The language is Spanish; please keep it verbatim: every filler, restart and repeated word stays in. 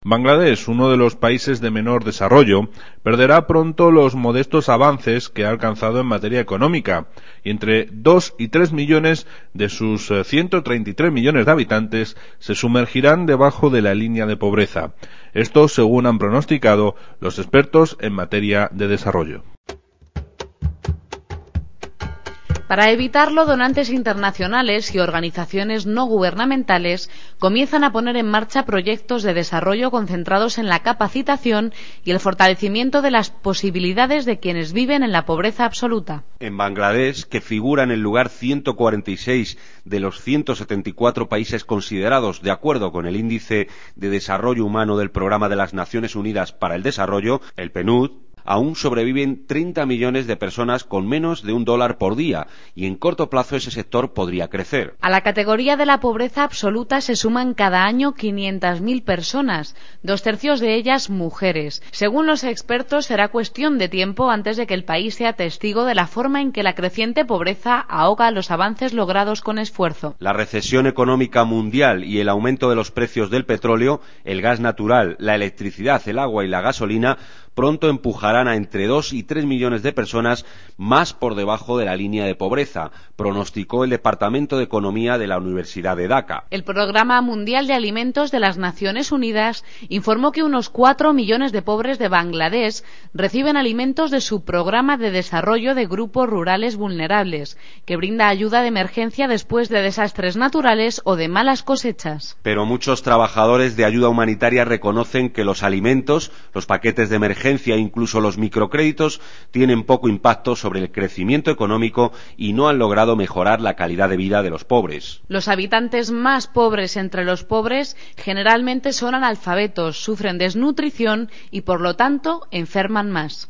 Bangladesh, uno de los países de menor desarrollo, perderá pronto los modestos avances que ha alcanzado en materia económica, y entre dos y tres millones de sus ciento treinta y tres millones de habitantes se sumergirán debajo de la línea de pobreza. Esto según han pronosticado los expertos en materia de desarrollo. Para evitarlo, donantes internacionales y organizaciones no gubernamentales comienzan a poner en marcha proyectos de desarrollo concentrados en la capacitación y el fortalecimiento de las posibilidades de quienes viven en la pobreza absoluta. En Bangladesh, que figura en el lugar ciento cuarenta y seis de los ciento setenta y cuatro países considerados de acuerdo con el Índice de Desarrollo Humano del Programa de las Naciones Unidas para el Desarrollo, el P N U D, aún sobreviven treinta millones de personas con menos de un dólar por día, y en corto plazo ese sector podría crecer. A la categoría de la pobreza absoluta se suman cada año quinientas mil personas, dos tercios de ellas mujeres. Según los expertos, será cuestión de tiempo antes de que el país sea testigo de la forma en que la creciente pobreza ahoga los avances logrados con esfuerzo. La recesión económica mundial y el aumento de los precios del petróleo, el gas natural, la electricidad, el agua y la gasolina pronto empujarán a entre dos y tres millones de personas más por debajo de la línea de pobreza, pronosticó el Departamento de Economía de la Universidad de Dhaka. El Programa Mundial de Alimentos de las Naciones Unidas informó que unos cuatro millones de pobres de Bangladesh reciben alimentos de su Programa de Desarrollo de Grupos Rurales Vulnerables, que brinda ayuda de emergencia después de desastres naturales o de malas cosechas. Pero muchos trabajadores de ayuda humanitaria reconocen que los alimentos, los paquetes de emergencia e incluso los microcréditos tienen poco impacto sobre el crecimiento económico y no han logrado mejorar la calidad de vida de los pobres. Los habitantes más pobres entre los pobres generalmente son analfabetos, sufren desnutrición y por lo tanto enferman más.